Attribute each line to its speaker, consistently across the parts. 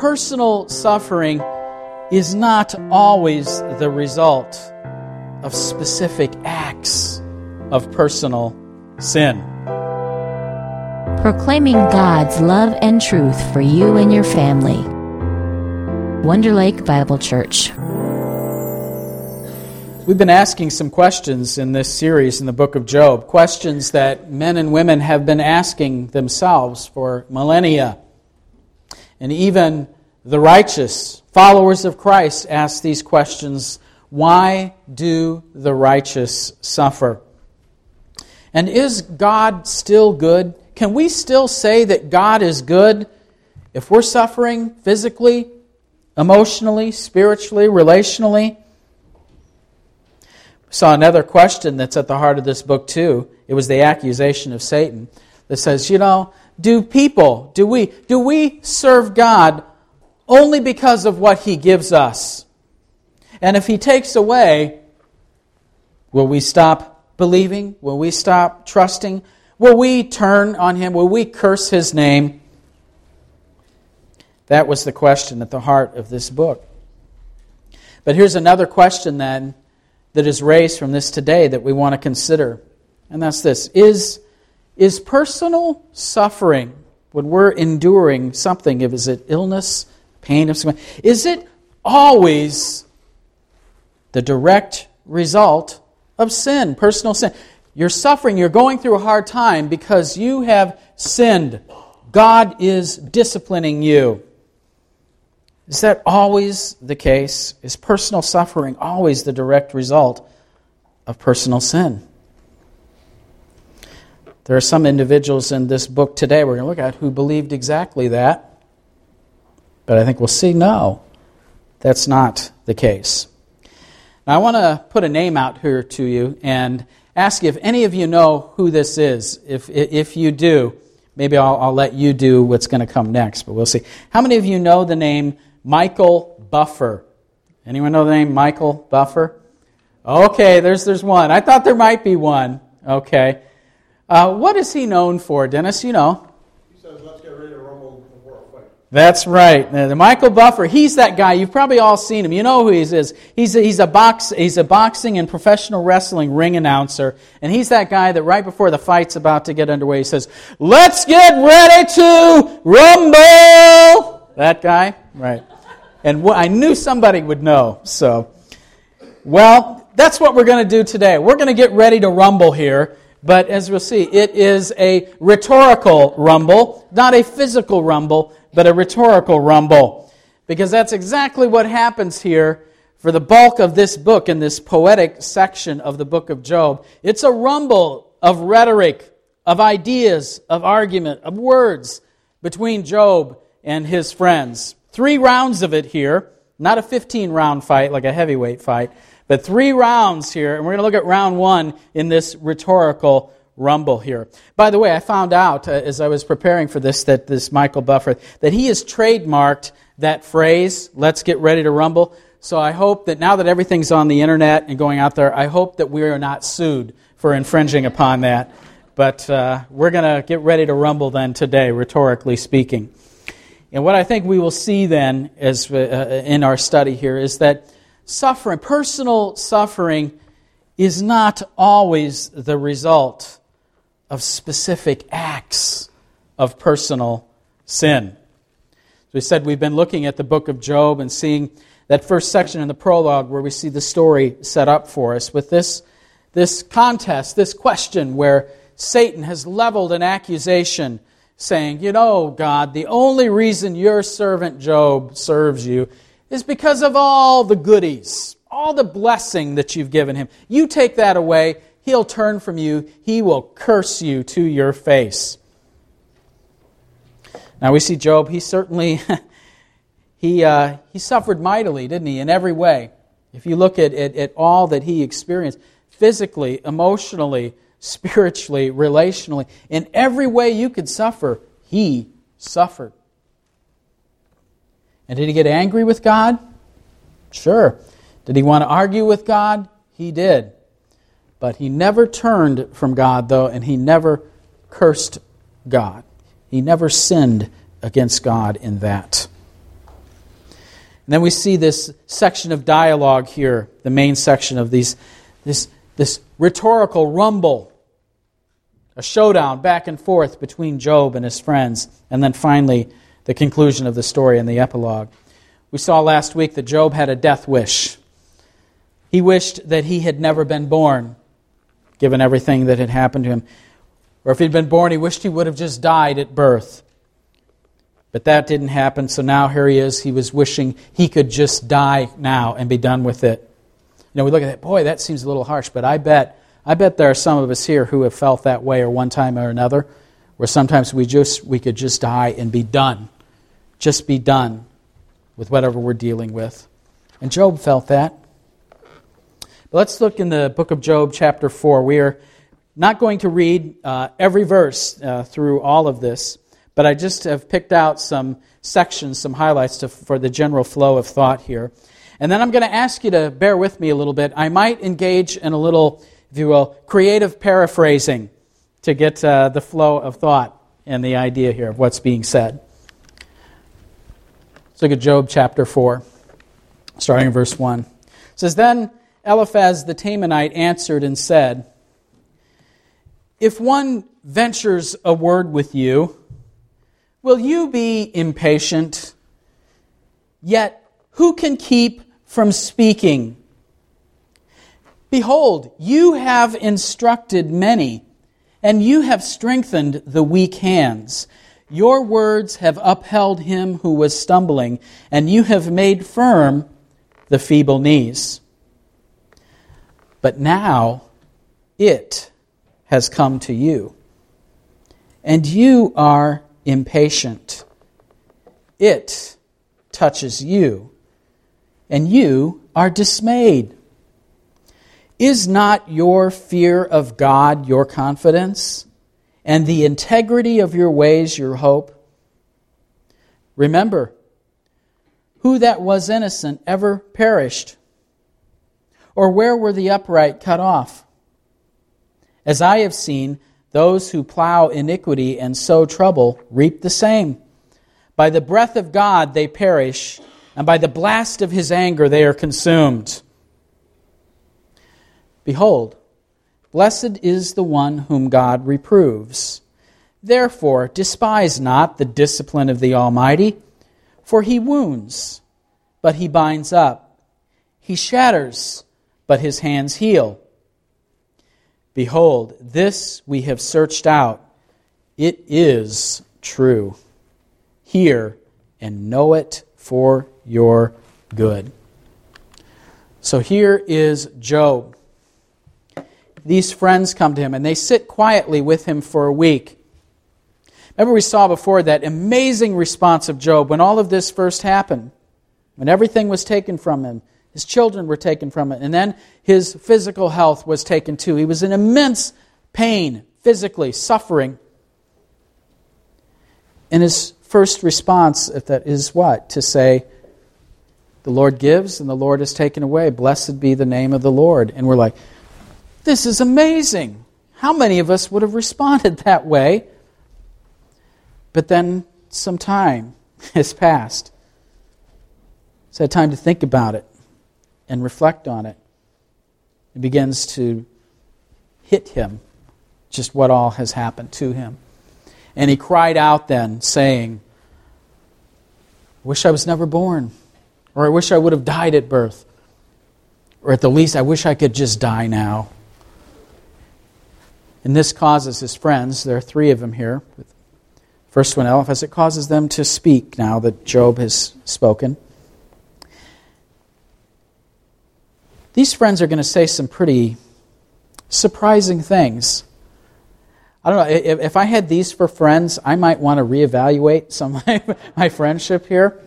Speaker 1: personal suffering is not always the result of specific acts of personal sin.
Speaker 2: Proclaiming God's love and truth for you and your family. Wonder Lake Bible Church.
Speaker 1: We've been asking some questions in this series in the book of Job, questions that men and women have been asking themselves for millennia. And even the righteous followers of Christ ask these questions: why do the righteous suffer? And is God still good? Can we still say that God is good if we're suffering physically, emotionally, spiritually, relationally? We saw another question that's at the heart of this book too. It was the accusation of Satan that says, do we serve God only because of what He gives us? And if He takes away, will we stop believing? Will we stop trusting? Will we turn on Him? Will we curse His name? That was the question at the heart of this book. But here's another question then that is raised from this today that we want to consider. And that's this: Is personal suffering, when we're enduring something, is it illness, pain of some, is it always the direct result of sin, personal sin? You're suffering, you're going through a hard time because you have sinned. God is disciplining you. Is that always the case? Is personal suffering always the direct result of personal sin? There are some individuals in this book today we're going to look at who believed exactly that. But I think we'll see, no, that's not the case. Now I want to put a name out here to you and ask you if any of you know who this is. If you do, maybe I'll let you do what's going to come next, but we'll see. How many of you know the name Michael Buffer? Anyone know the name Michael Buffer? Okay, there's one. I thought there might be one. Okay. What is he known for, Dennis? You know.
Speaker 3: He says, let's get ready to rumble before a fight.
Speaker 1: That's right. The Michael Buffer, he's that guy. You've probably all seen him. You know who he is. He's a boxing and professional wrestling ring announcer. And he's that guy that right before the fight's about to get underway, he says, "Let's get ready to rumble!" That guy? Right. And I knew somebody would know. So, well, that's what we're going to do today. We're going to get ready to rumble here. But as we'll see, it is a rhetorical rumble, not a physical rumble, but a rhetorical rumble. Because that's exactly what happens here for the bulk of this book, in this poetic section of the book of Job. It's a rumble of rhetoric, of ideas, of argument, of words between Job and his friends. 3 rounds of it here, not a 15-round fight like a heavyweight fight, but 3 rounds here, and we're going to look at round 1 in this rhetorical rumble here. By the way, I found out as I was preparing for this, that this Michael Buffer, that he has trademarked that phrase, "Let's get ready to rumble." So I hope that now that everything's on the internet and going out there, I hope that we are not sued for infringing upon that. But we're going to get ready to rumble then today, rhetorically speaking. And what I think we will see then as in our study here is that suffering, personal suffering, is not always the result of specific acts of personal sin. As we said, we've been looking at the book of Job and seeing that first section in the prologue where we see the story set up for us with this contest, this question where Satan has leveled an accusation saying, God, the only reason your servant Job serves you is because of all the goodies, all the blessing that you've given him. You take that away, he'll turn from you. He will curse you to your face. Now we see Job, he certainly, he suffered mightily, didn't he, in every way. If you look at all that he experienced, physically, emotionally, spiritually, relationally, in every way you could suffer, he suffered. And did he get angry with God? Sure. Did he want to argue with God? He did. But he never turned from God, though, and he never cursed God. He never sinned against God in that. And then we see this section of dialogue here, the main section of this rhetorical rumble, a showdown back and forth between Job and his friends, and then finally the conclusion of the story and the epilogue. We saw last week that Job had a death wish. He wished that he had never been born, given everything that had happened to him. Or if he'd been born, he wished he would have just died at birth. But that didn't happen, so now here he is. He was wishing he could just die now and be done with it. You know, we look at that, boy, that seems a little harsh, but I bet there are some of us here who have felt that way or one time or another, where sometimes we could just die and be done. Just be done with whatever we're dealing with. And Job felt that. But let's look in the book of Job, chapter 4. We are not going to read every verse through all of this, but I just have picked out some sections, some highlights for the general flow of thought here. And then I'm going to ask you to bear with me a little bit. I might engage in a little, if you will, creative paraphrasing to get the flow of thought and the idea here of what's being said. Let's look at Job chapter 4, starting in verse 1. It says, Then Eliphaz the Temanite answered and said, If one ventures a word with you, will you be impatient? Yet who can keep from speaking? Behold, you have instructed many, and you have strengthened the weak hands. Your words have upheld him who was stumbling, and you have made firm the feeble knees. But now it has come to you, and you are impatient. It touches you, and you are dismayed. Is not your fear of God your confidence, and the integrity of your ways your hope? Remember, who that was innocent ever perished? Or where were the upright cut off? As I have seen, those who plow iniquity and sow trouble reap the same. By the breath of God they perish, and by the blast of his anger they are consumed. Behold, blessed is the one whom God reproves. Therefore, despise not the discipline of the Almighty, for he wounds, but he binds up. He shatters, but his hands heal. Behold, this we have searched out. It is true. Hear and know it for your good. So here is Job. These friends come to him, and they sit quietly with him for a week. Remember, we saw before that amazing response of Job when all of this first happened, when everything was taken from him. His children were taken from it, and then his physical health was taken too. He was in immense pain, physically, suffering. And his first response is what? To say, the Lord gives and the Lord is taken away. Blessed be the name of the Lord. And we're like, this is amazing. How many of us would have responded that way? But then some time has passed. He's had time to think about it and reflect on it. It begins to hit him just what all has happened to him. And he cried out then, saying, I wish I was never born. Or I wish I would have died at birth. Or at the least, I wish I could just die now. And this causes his friends, there are three of them here. First one, Eliphaz, it causes them to speak now that Job has spoken. These friends are going to say some pretty surprising things. I don't know, if I had these for friends, I might want to reevaluate some of my friendship here.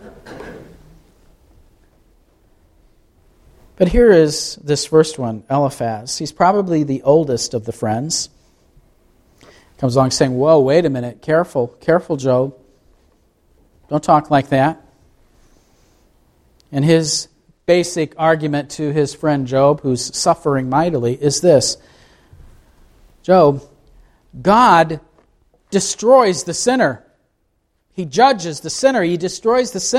Speaker 1: But here is this first one, Eliphaz. He's probably the oldest of the friends. Comes along saying, whoa, wait a minute, careful, Job. Don't talk like that. And his basic argument to his friend Job, who's suffering mightily, is this. Job, God destroys the sinner. He judges the sinner. He destroys the sinner,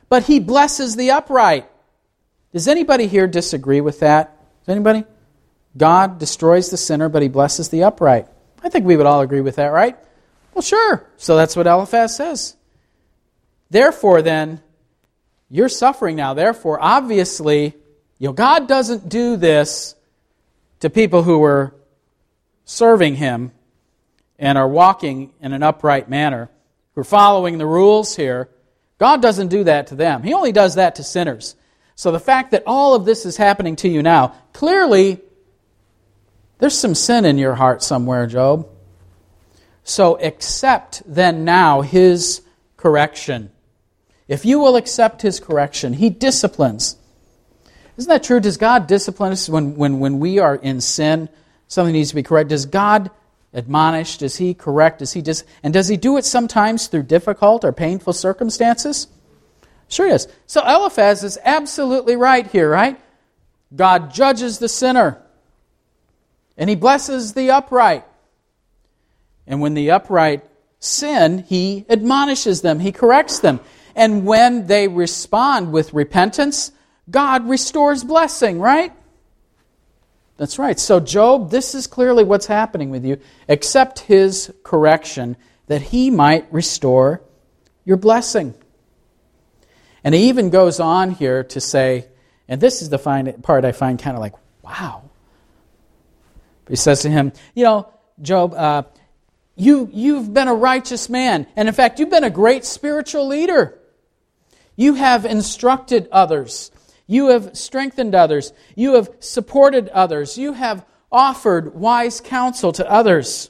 Speaker 1: but He blesses the upright. Does anybody here disagree with that? Does anybody? God destroys the sinner, but He blesses the upright. I think we would all agree with that, right? Well, sure. So that's what Eliphaz says. Therefore, then, you're suffering now. Therefore, obviously, God doesn't do this to people who are serving Him and are walking in an upright manner, who are following the rules here. God doesn't do that to them. He only does that to sinners. So the fact that all of this is happening to you now, clearly, there's some sin in your heart somewhere, Job. So accept then now His correction. If you will accept His correction, He disciplines. Isn't that true? Does God discipline us when we are in sin? Something needs to be corrected. Does God admonish? Does He correct? And does He do it sometimes through difficult or painful circumstances? Sure He is. So Eliphaz is absolutely right here, right? God judges the sinner. And He blesses the upright. And when the upright sin, He admonishes them. He corrects them. And when they respond with repentance, God restores blessing, right? That's right. So Job, this is clearly what's happening with you. Accept His correction that He might restore your blessing. And he even goes on here to say, and this is the part I find kind of like, wow. He says to him, Job, you've been a righteous man. And in fact, you've been a great spiritual leader. You have instructed others. You have strengthened others. You have supported others. You have offered wise counsel to others.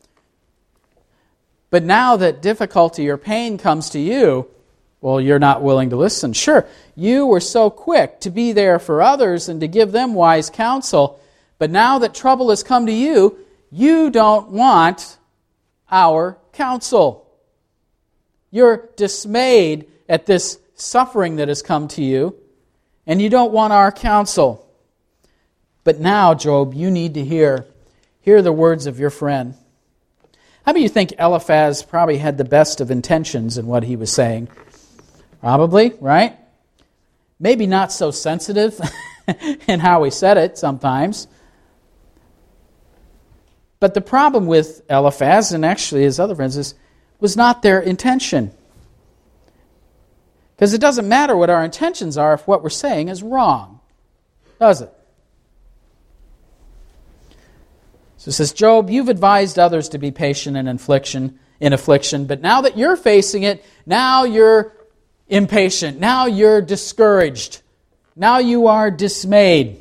Speaker 1: But now that difficulty or pain comes to you, well, you're not willing to listen. Sure, you were so quick to be there for others and to give them wise counsel, but now that trouble has come to you, you don't want our counsel. You're dismayed at this suffering that has come to you, and you don't want our counsel. But now, Job, you need to hear the words of your friend. How do you think Eliphaz probably had the best of intentions in what he was saying? Probably, right? Maybe not so sensitive in how he said it sometimes. But the problem with Eliphaz, and actually his other friends, was not their intention. Because it doesn't matter what our intentions are if what we're saying is wrong, does it? So it says, Job, you've advised others to be patient in affliction, but now that you're facing it, now you're impatient. Now you're discouraged. Now you are dismayed.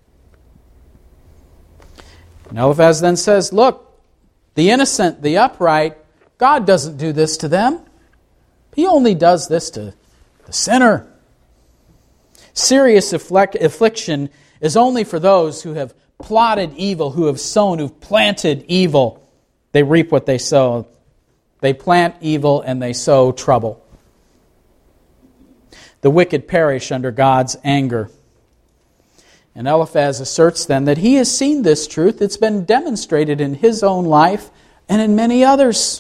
Speaker 1: And Eliphaz then says, look, the innocent, the upright, God doesn't do this to them. He only does this to the sinner. Serious affliction is only for those who have plotted evil, who have sown, who've planted evil. They reap what they sow. They plant evil and they sow trouble. The wicked perish under God's anger. And Eliphaz asserts then that he has seen this truth. It's been demonstrated in his own life and in many others.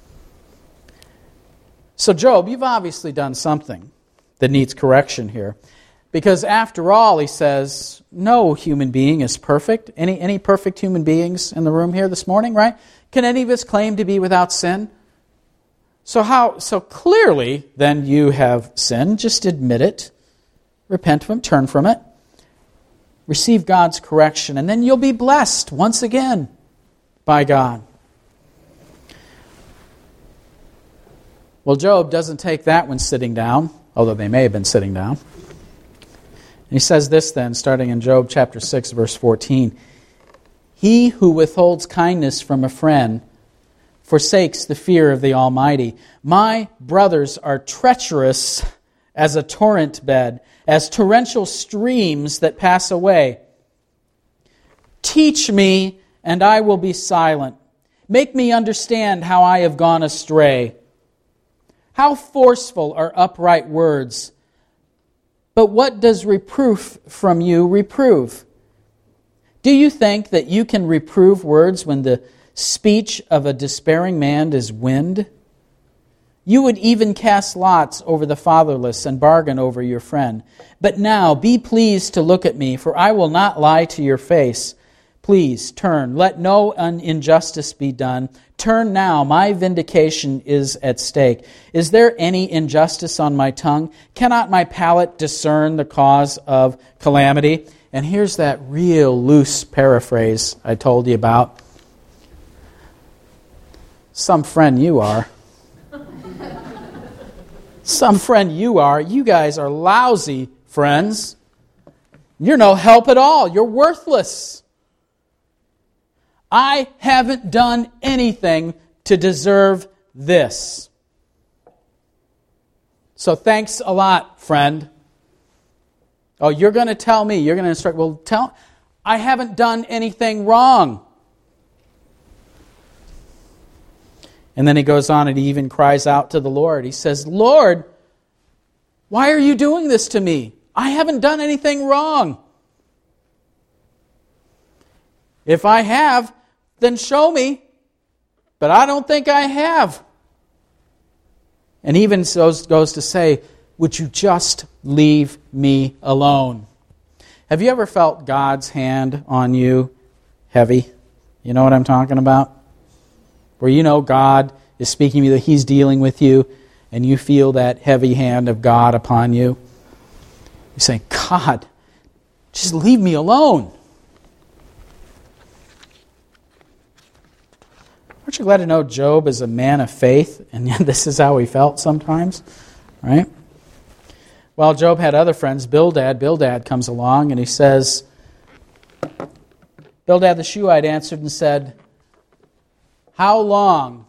Speaker 1: So Job, you've obviously done something that needs correction here. Because after all, he says, no human being is perfect. Any perfect human beings in the room here this morning, right? Can any of us claim to be without sin? So clearly, then you have sinned. Just admit it. Repent from it. Turn from it. Receive God's correction. And then you'll be blessed once again by God. Well, Job doesn't take that when sitting down, although they may have been sitting down. He says this then, starting in Job chapter 6, verse 14. He who withholds kindness from a friend forsakes the fear of the Almighty. My brothers are treacherous as a torrent bed, as torrential streams that pass away. Teach me, and I will be silent. Make me understand how I have gone astray. How forceful are upright words! But what does reproof from you reprove? Do you think that you can reprove words when the speech of a despairing man is wind? You would even cast lots over the fatherless and bargain over your friend. But now be pleased to look at me, for I will not lie to your face. Please turn. Let no injustice be done. Turn now. My vindication is at stake. Is there any injustice on my tongue? Cannot my palate discern the cause of calamity? And here's that real loose paraphrase I told you about. Some friend you are. Some friend you are. You guys are lousy friends. You're no help at all. You're worthless. I haven't done anything to deserve this. So thanks a lot, friend. Oh, you're going to tell me. You're going to instruct. Well, I haven't done anything wrong. And then he goes on and he even cries out to the Lord. He says, Lord, why are you doing this to me? I haven't done anything wrong. If I have, then show me. But I don't think I have. And even goes to say, would you just leave me alone? Have you ever felt God's hand on you heavy? You know what I'm talking about? Where you know God is speaking to you, that He's dealing with you, and you feel that heavy hand of God upon you. You're saying, God, just leave me alone. Aren't you glad to know Job is a man of faith, and yet this is how he felt sometimes? Right? Well, Job had other friends. Bildad comes along, and he says, Bildad the Shuhite answered and said, How long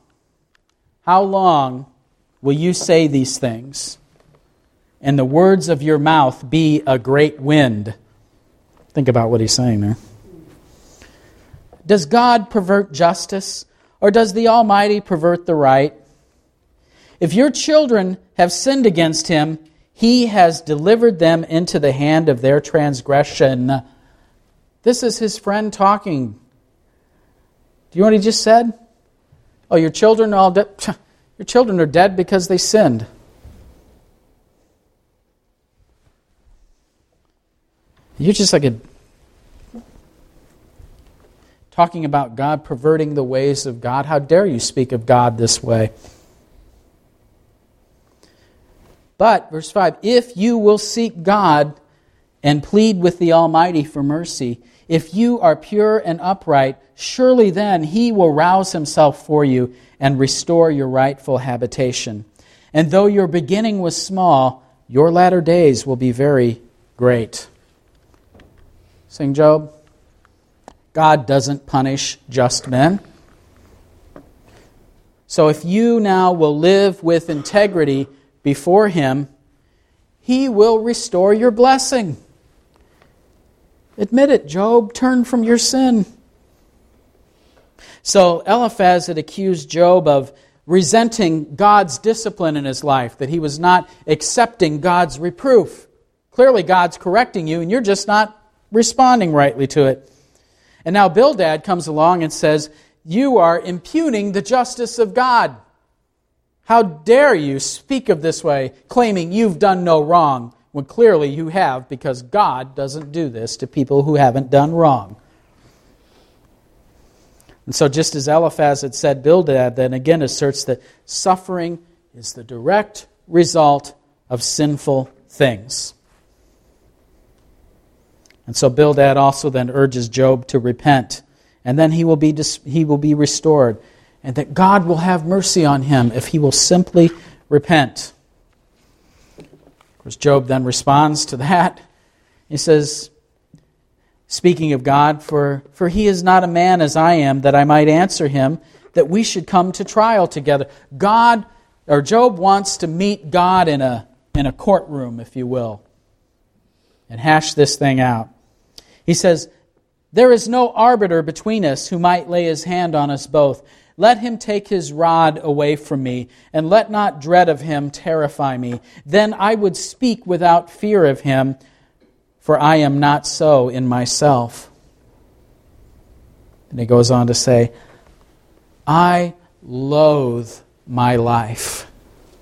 Speaker 1: will you say these things, and the words of your mouth be a great wind? Think about what he's saying there. Does God pervert justice, or does the Almighty pervert the right? If your children have sinned against Him, He has delivered them into the hand of their transgression. This is his friend talking. Do you know what he just said? Oh, your children are all dead. Your children are dead because they sinned. You're just like talking about God perverting the ways of God. How dare you speak of God this way? But, verse 5, if you will seek God and plead with the Almighty for mercy, if you are pure and upright, surely then He will rouse Himself for you and restore your rightful habitation. And though your beginning was small, your latter days will be very great. Sing Job. God doesn't punish just men. So if you now will live with integrity before Him, He will restore your blessing. Admit it, Job. Turn from your sin. So Eliphaz had accused Job of resenting God's discipline in his life, that he was not accepting God's reproof. Clearly God's correcting you and you're just not responding rightly to it. And now Bildad comes along and says, you are impugning the justice of God. How dare you speak of this way, claiming you've done no wrong, when clearly you have, because God doesn't do this to people who haven't done wrong. And so just as Eliphaz had said, Bildad then again asserts that suffering is the direct result of sinful things. And so Bildad also then urges Job to repent, and then he will be restored, and that God will have mercy on him if he will simply repent. Of course, Job then responds to that. He says, speaking of God, for he is not a man as I am, that I might answer him, that we should come to trial together. Job wants to meet God in a courtroom, if you will, and hash this thing out. He says, there is no arbiter between us who might lay his hand on us both. Let him take his rod away from me, and let not dread of him terrify me. Then I would speak without fear of him, for I am not so in myself. And he goes on to say, I loathe my life.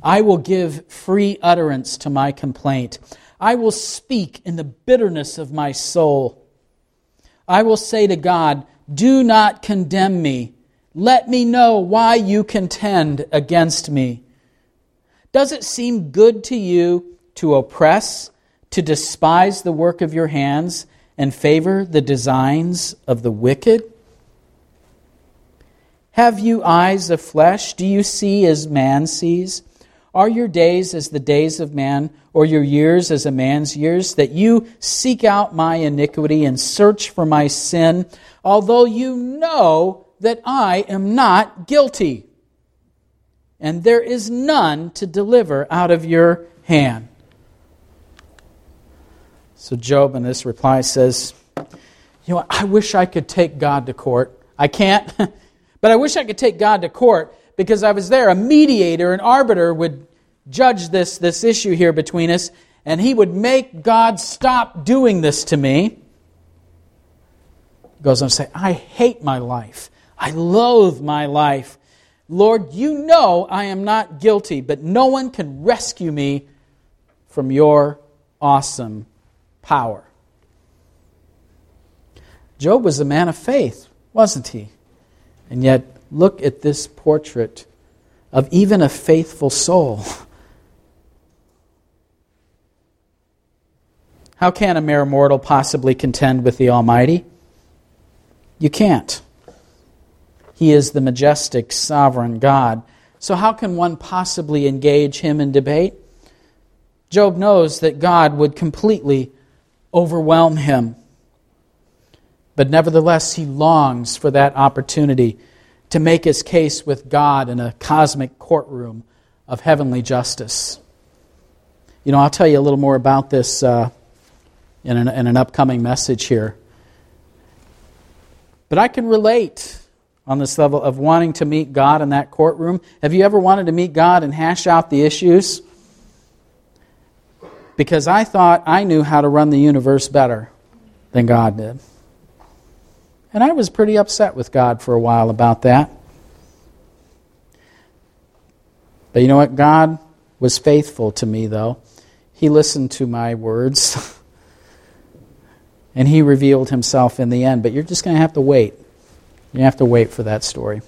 Speaker 1: I will give free utterance to my complaint. I will speak in the bitterness of my soul. I will say to God, do not condemn me. Let me know why you contend against me. Does it seem good to you to oppress, to despise the work of your hands, and favor the designs of the wicked? Have you eyes of flesh? Do you see as man sees? Are your days as the days of man, or your years as a man's years, that you seek out my iniquity and search for my sin, although you know that I am not guilty, and there is none to deliver out of your hand? So Job in this reply says, I wish I could take God to court. I can't, but I wish I could take God to court, because I was there. A mediator, an arbiter would judge this issue here between us, and he would make God stop doing this to me. He goes on to say, I hate my life. I loathe my life. Lord, you know I am not guilty, but no one can rescue me from your awesome power. Job was a man of faith, wasn't he? And yet, look at this portrait of even a faithful soul. How can a mere mortal possibly contend with the Almighty? You can't. He is the majestic, sovereign God. So how can one possibly engage Him in debate? Job knows that God would completely overwhelm him. But nevertheless, he longs for that opportunity to make his case with God in a cosmic courtroom of heavenly justice. I'll tell you a little more about this in an upcoming message here. But I can relate on this level of wanting to meet God in that courtroom. Have you ever wanted to meet God and hash out the issues? Because I thought I knew how to run the universe better than God did. And I was pretty upset with God for a while about that. But you know what? God was faithful to me, though. He listened to my words. And He revealed Himself in the end. But you're just going to have to wait. You have to wait for that story.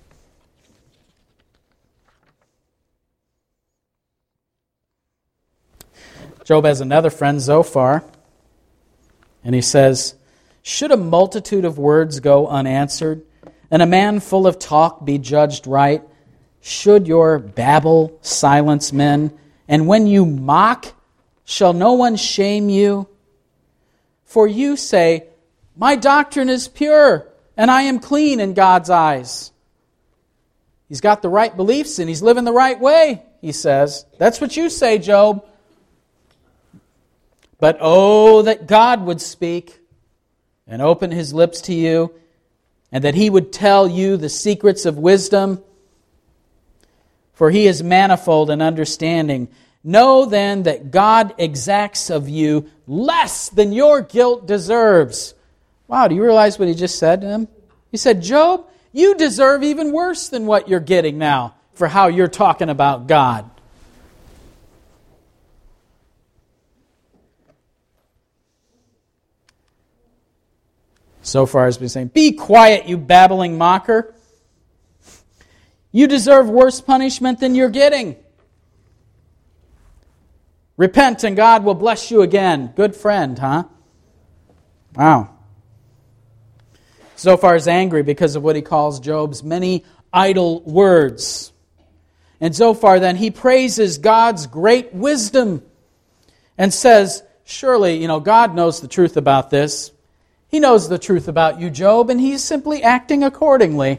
Speaker 1: Job has another friend, Zophar, and he says, should a multitude of words go unanswered, and a man full of talk be judged right? Should your babble silence men? And when you mock, shall no one shame you? For you say, my doctrine is pure, and I am clean in God's eyes. He's got the right beliefs, and he's living the right way, he says. That's what you say, Job. But oh, that God would speak and open His lips to you, and that He would tell you the secrets of wisdom. For He is manifold in understanding. Know then that God exacts of you less than your guilt deserves. Wow, do you realize what he just said to him? He said, Job, you deserve even worse than what you're getting now for how you're talking about God. Zophar has been saying, be quiet, you babbling mocker. You deserve worse punishment than you're getting. Repent and God will bless you again. Good friend, huh? Wow. Zophar is angry because of what he calls Job's many idle words. And Zophar then, he praises God's great wisdom and says, surely, God knows the truth about this. He knows the truth about you, Job, and He's simply acting accordingly.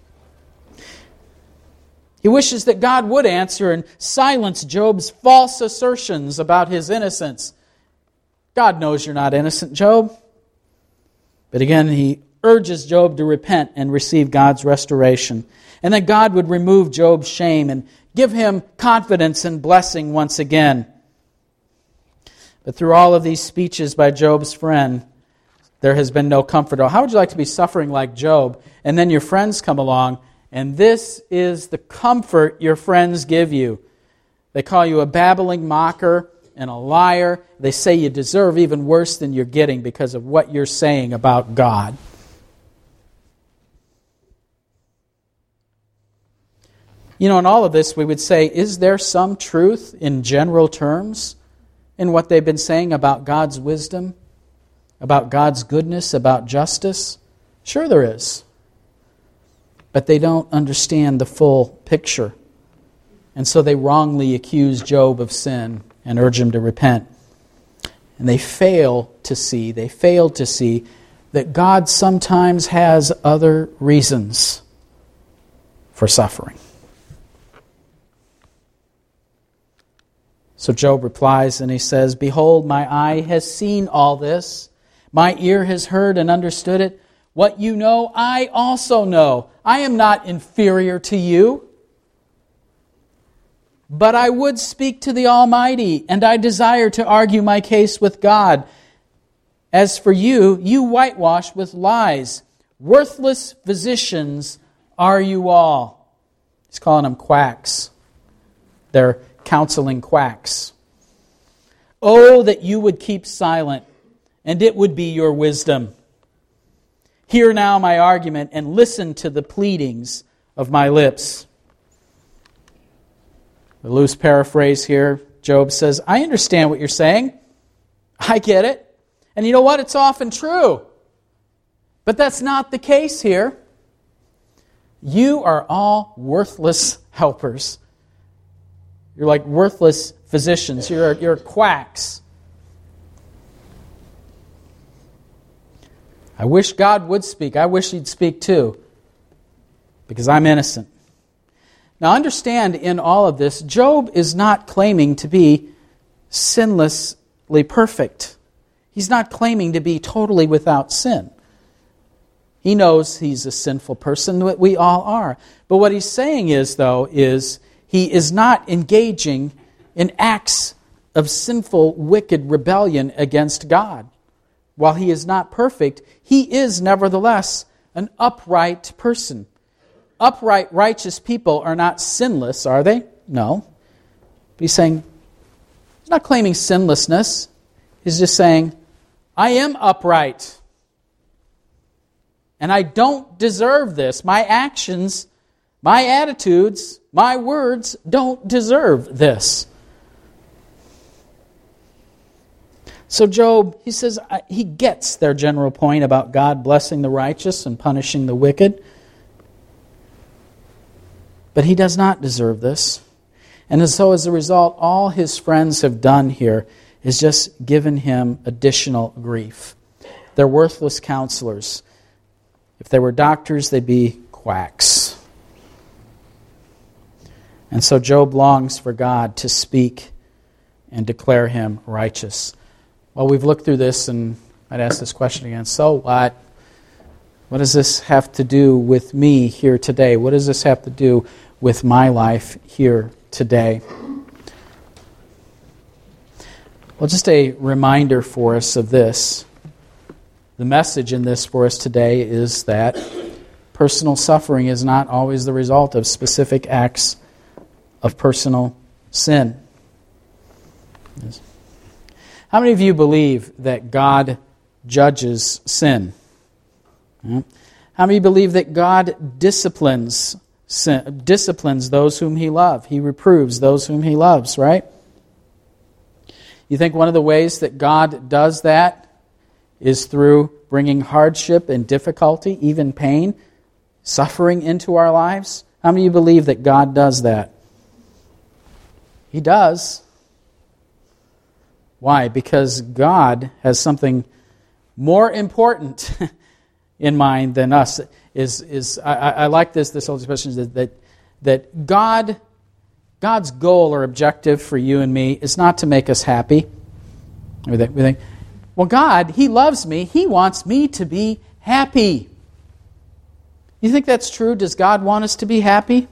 Speaker 1: He wishes that God would answer and silence Job's false assertions about his innocence. God knows you're not innocent, Job. But again, he urges Job to repent and receive God's restoration. And that God would remove Job's shame and give him confidence and blessing once again. But through all of these speeches by Job's friend, there has been no comfort. How would you like to be suffering like Job, and then your friends come along, and this is the comfort your friends give you? They call you a babbling mocker and a liar. They say you deserve even worse than you're getting because of what you're saying about God. You know, in all of this, we would say, is there some truth in general terms in what they've been saying about God's wisdom, about God's goodness, about justice? Sure there is. But they don't understand the full picture. And so they wrongly accuse Job of sin and urge him to repent. And they fail to see that God sometimes has other reasons for suffering. So Job replies and he says, "Behold, my eye has seen all this. My ear has heard and understood it. What you know, I also know. I am not inferior to you. But I would speak to the Almighty, and I desire to argue my case with God. As for you, you whitewash with lies. Worthless physicians are you all." He's calling them quacks. They're counseling quacks. "Oh, that you would keep silent, and it would be your wisdom. Hear now my argument, and listen to the pleadings of my lips." A loose paraphrase here, Job says, I understand what you're saying. I get it. And you know what? It's often true. But that's not the case here. You are all worthless helpers. You're like worthless physicians. You're quacks. I wish God would speak. I wish He'd speak too. Because I'm innocent. Now understand, in all of this, Job is not claiming to be sinlessly perfect. He's not claiming to be totally without sin. He knows he's a sinful person. We all are. But what he's saying is he is not engaging in acts of sinful, wicked rebellion against God. While he is not perfect, he is nevertheless an upright person. Upright, righteous people are not sinless, are they? No. But he's saying, he's not claiming sinlessness. He's just saying, I am upright. And I don't deserve this. My actions, my attitudes, my words don't deserve this. So Job, he says, he gets their general point about God blessing the righteous and punishing the wicked. But he does not deserve this. And so as a result, all his friends have done here is just given him additional grief. They're worthless counselors. If they were doctors, they'd be quacks. And so Job longs for God to speak and declare him righteous. Well, we've looked through this, and I'd ask this question again. So what? What does this have to do with me here today? What does this have to do with my life here today? Well, just a reminder for us of this. The message in this for us today is that personal suffering is not always the result of specific acts of personal sin. How many of you believe that God judges sin? How many believe that God disciplines those whom He loves? He reproves those whom He loves, right? You think one of the ways that God does that is through bringing hardship and difficulty, even pain, suffering into our lives? How many of you believe that God does that? He does. Why? Because God has something more important in mind than us. I like this whole expression that God's goal or objective for you and me is not to make us happy. We think, well, God, He loves me. He wants me to be happy. You think that's true? Does God want us to be happy?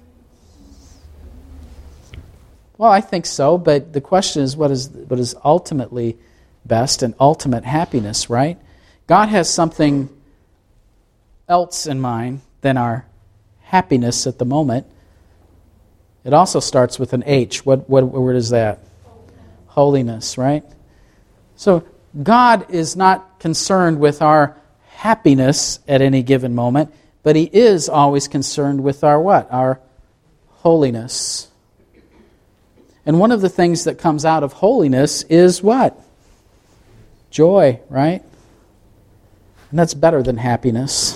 Speaker 1: Well, I think so, but the question is what is ultimately best and ultimate happiness, right? God has something else in mind than our happiness at the moment. It also starts with an H. What word is that? Holiness, right? So God is not concerned with our happiness at any given moment, but He is always concerned with our what? Our holiness. And one of the things that comes out of holiness is what? Joy, right? And that's better than happiness.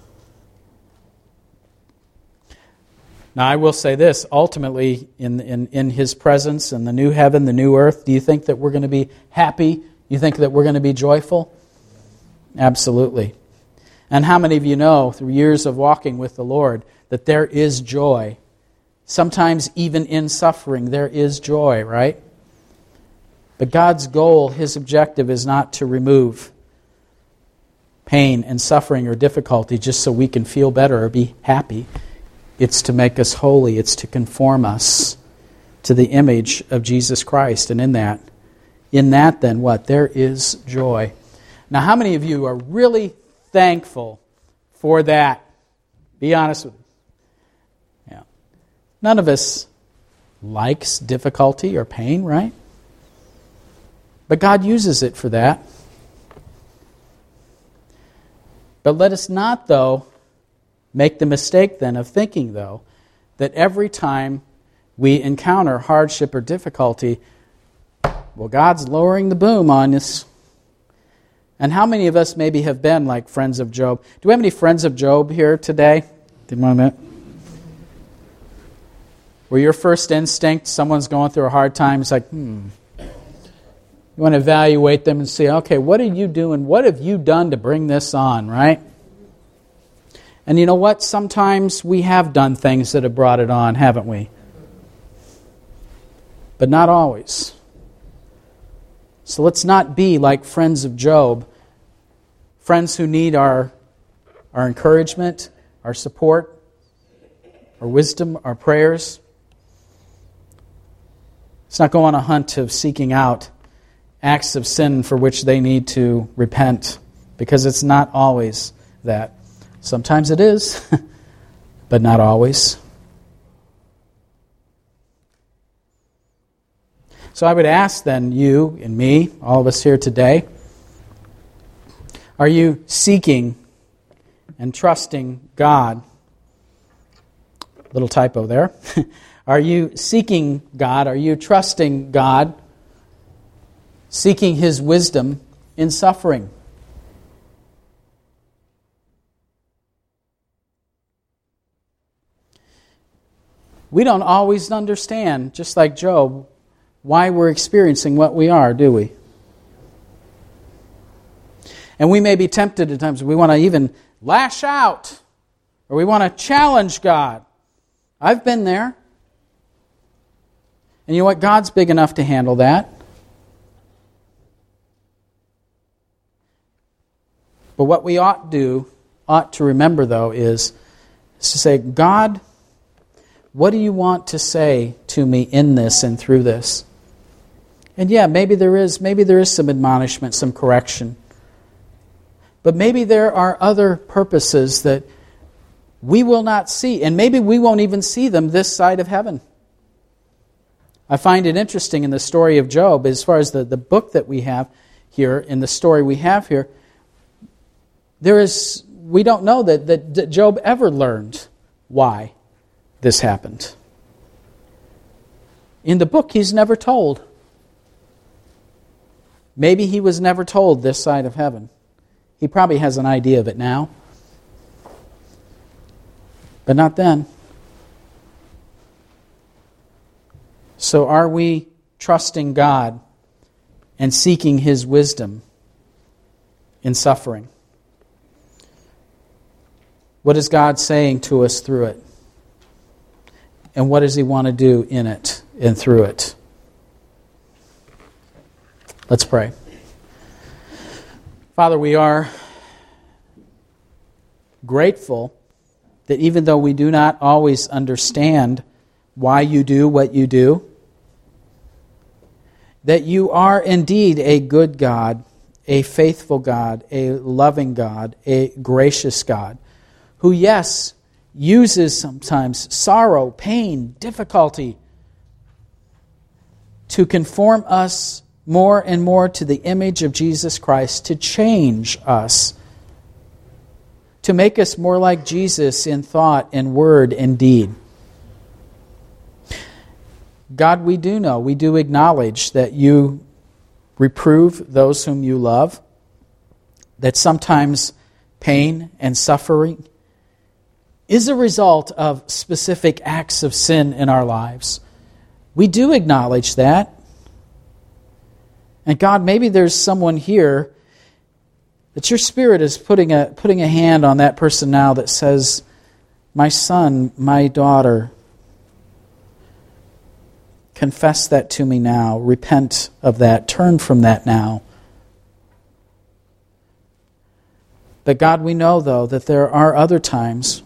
Speaker 1: Now, I will say this, ultimately, in His presence, in the new heaven, the new earth, do you think that we're going to be happy? You think that we're going to be joyful? Absolutely. And how many of you know, through years of walking with the Lord, that there is joy? Sometimes even in suffering, there is joy, right? But God's goal, His objective, is not to remove pain and suffering or difficulty just so we can feel better or be happy. It's to make us holy. It's to conform us to the image of Jesus Christ. And in that then what? There is joy. Now, how many of you are really thankful for that? Be honest with me. Yeah. None of us likes difficulty or pain, right? But God uses it for that. But let us not, though, make the mistake then of thinking, though, that every time we encounter hardship or difficulty, well, God's lowering the boom on us. And how many of us maybe have been like friends of Job? Do we have any friends of Job here today? Where your first instinct, someone's going through a hard time, it's like, You want to evaluate them and see, okay, what are you doing? What have you done to bring this on, right? And you know what? Sometimes we have done things that have brought it on, haven't we? But not always. So let's not be like friends of Job, friends who need our encouragement, our support, our wisdom, our prayers. Let's not go on a hunt of seeking out acts of sin for which they need to repent, because it's not always that. Sometimes it is, but not always. So I would ask then, you and me, all of us here today, are you seeking and trusting God? Little typo there. Are you seeking God? Are you trusting God? Seeking His wisdom in suffering? We don't always understand, just like Job, why we're experiencing what we are, do we? And we may be tempted at times. We want to even lash out, or we want to challenge God. I've been there. And you know what? God's big enough to handle that. But what we ought to remember, though, is to say, God, what do you want to say to me in this and through this? And yeah, maybe there is some admonishment, some correction. But maybe there are other purposes that we will not see, and maybe we won't even see them this side of heaven. I find it interesting in the story of Job, as far as the book that we have here, in the story we have here, we don't know that Job ever learned why this happened. In the book, he's never told. Maybe he was never told this side of heaven. He probably has an idea of it now. But not then. So are we trusting God and seeking His wisdom in suffering? What is God saying to us through it? And what does He want to do in it and through it? Let's pray. Father, we are grateful that even though we do not always understand why you do what you do, that you are indeed a good God, a faithful God, a loving God, a gracious God, who, yes, uses sometimes sorrow, pain, difficulty to conform us more and more to the image of Jesus Christ, to change us, to make us more like Jesus in thought and word and deed. God, we do know, we do acknowledge that you reprove those whom you love, that sometimes pain and suffering is a result of specific acts of sin in our lives. We do acknowledge that. And God, maybe there's someone here that your Spirit is putting a hand on that person now that says, my son, my daughter, confess that to me now. Repent of that. Turn from that now. But God, we know, though, that there are other times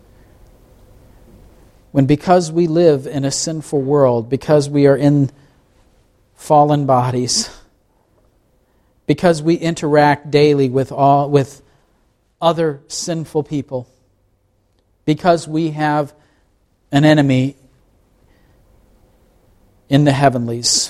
Speaker 1: when, because we live in a sinful world, because we are in fallen bodies, because we interact daily with other sinful people, because we have an enemy in the heavenlies,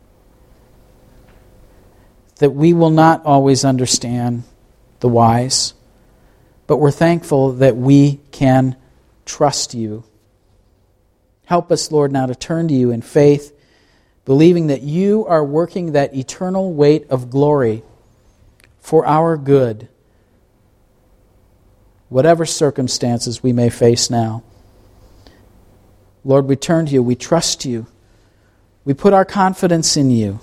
Speaker 1: that we will not always understand the whys, but we're thankful that we can trust you. Help us, Lord, now to turn to you in faith, believing that you are working that eternal weight of glory for our good, whatever circumstances we may face now. Lord, we turn to you, we trust you, we put our confidence in you.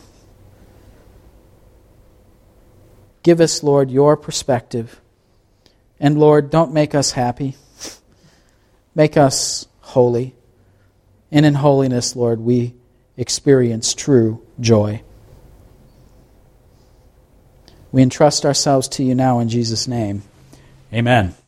Speaker 1: Give us, Lord, your perspective. And Lord, don't make us happy. Make us holy. And in holiness, Lord, we experience true joy. We entrust ourselves to you now in Jesus' name. Amen.